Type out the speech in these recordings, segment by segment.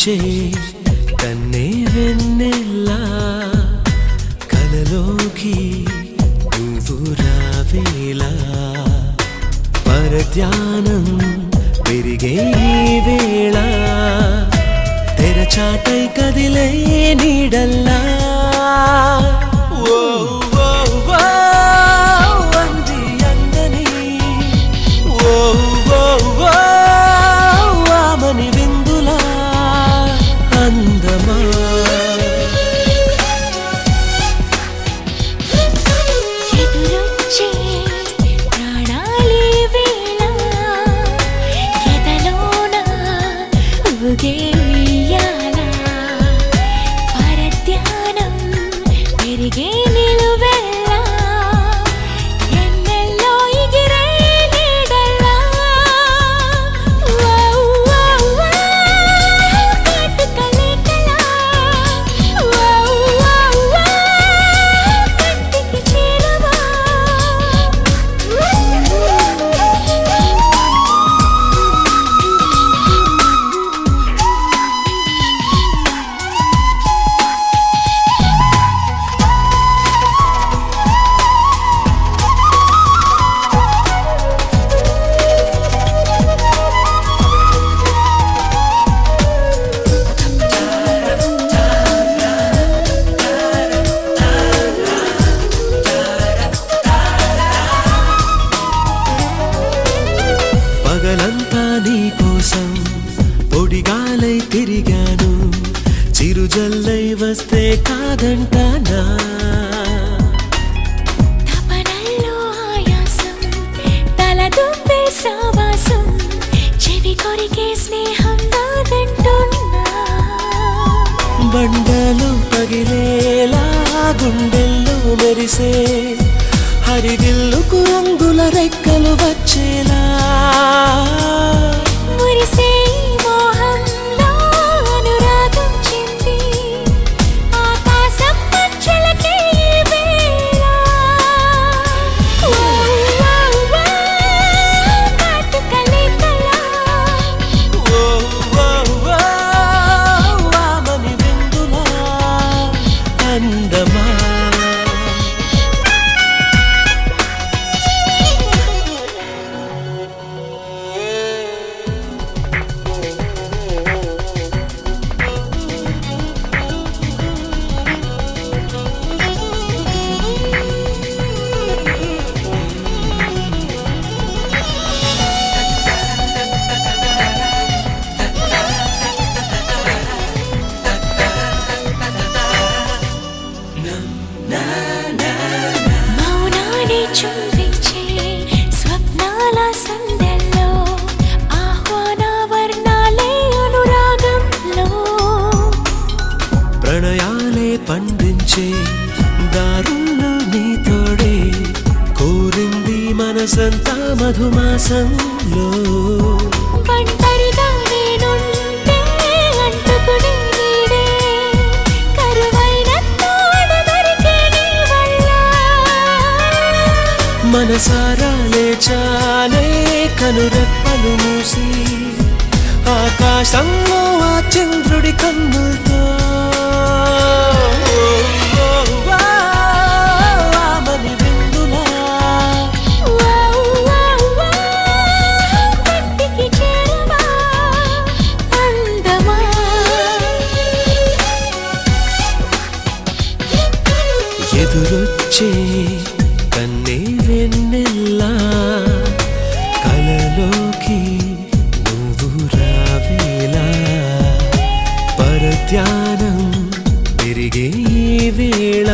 ఎదురొచ్చే కన్నే వెన్నెల్లా కలలోకి నువ్వు రావేలా పరధ్యానం పెరిగే వేళ తెరచాటై కదిలే నీడల్లా పొడిగాలై తిరిగాను చిరుజల్లై వస్తే కాదంటానా తపనల్లో ఆయాసం తలదుంపే సావాసం చెవి కొరికే స్నేహం నాదంటున్నా బండలు పగిలేలా గుండెల్లో మెరిసే హరివిల్లుకు రంగుల రెక్కలు వచ్చేలా మురిసే మోహంలో అనురాగం చెంది ఆకాశం పంచలకే వేళ కాటుకలే కళ ఆమని విందులా అందమా మౌనాన్ని చుంబించే స్వప్నాల సందెల్లో ఆహ్వాన వర్ణాలే అనురాగంలో ప్రణయాలే పండించే దారుల్లో నీతోడే కోరింది మనసంతా మధుమాసంలో ఒంటరిగా నేనుంటే అంటుకునే నీడే కరువైన తోడు దొరికే నీ వల్ల మనసారా లేచానే కనురెప్పలు మూసి ఆకాశంలో ఆ చంద్రుడి కన్నులతో ఆమని విందులా కంటికి చేరవా అందమా ఎదురొచ్చే కన్నే వెన్నెల్లా కలలోకి నువ్వు రావేలా పరధ్యానం పెరిగే వేళ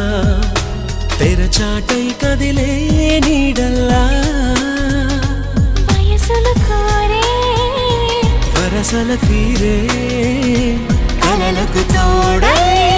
తెరచాటై కదిలే నీడల్లా వయసులు కోరే వరసల తీరే కలలకు తోడై